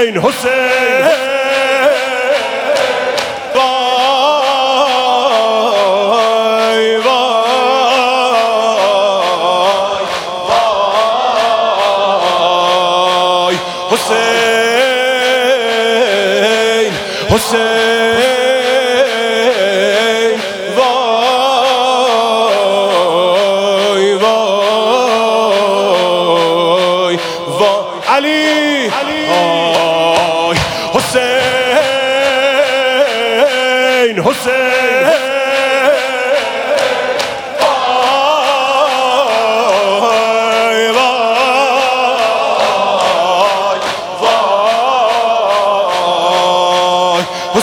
حسین حسین وای وای وای حسین حسین وای وای وای علی وای حسین حسین وای وای وای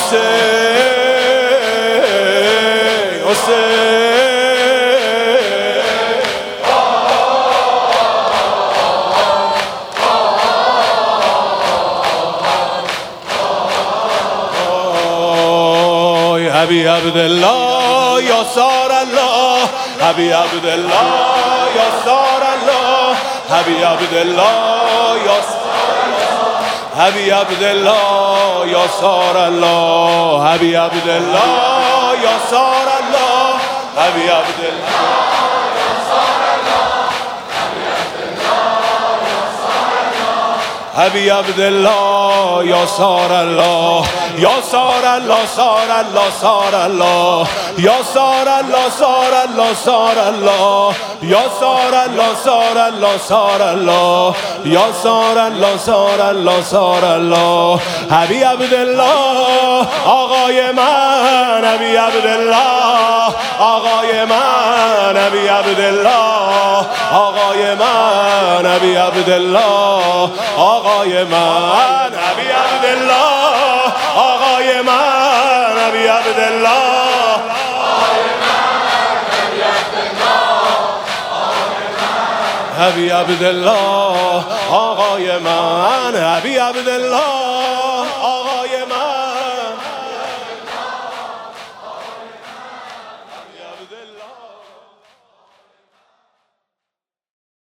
حسین حسین حبی عبدالله یاسار الله حبی عبدالله یاسار الله حبی عبدالله حبی عبدالله یاسار الله حبی عبدالله یاسار الله حبی عبدالله حبی عبدالله یاسار الله یاسار الله سار الله سار الله یاسار الله سار الله سار الله یاسار الله سار الله سار الله یاسار الله سار الله سار الله حبی عبدالله آقای من حبی عبدالله آقای من حبی عبدالله آقای من حبی عبدالله آقای من حبی عبدالله آقای من حبی عبدالله حبی عبدالله آقای من حبی عبدالله